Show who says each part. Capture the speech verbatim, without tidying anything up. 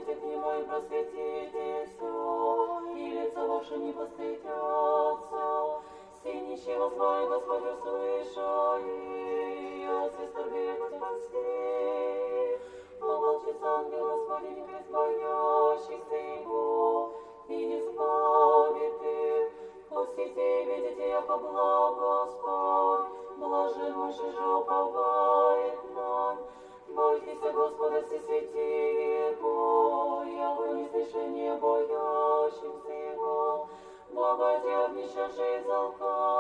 Speaker 1: к Нему и просветите все, и лица ваши не постыдятся. Все нищие воззвай, Господь услыша, и отцы скорбит спаси. Помолчится ангел Господень, крест боящихся Его, и избавит их. Пустите, видите, яко благ Господь, блажен мыши же уповает нам. Бойтесь Господа, все святи Его, яко не слышание боящимся Его, благодеть нища же и залка.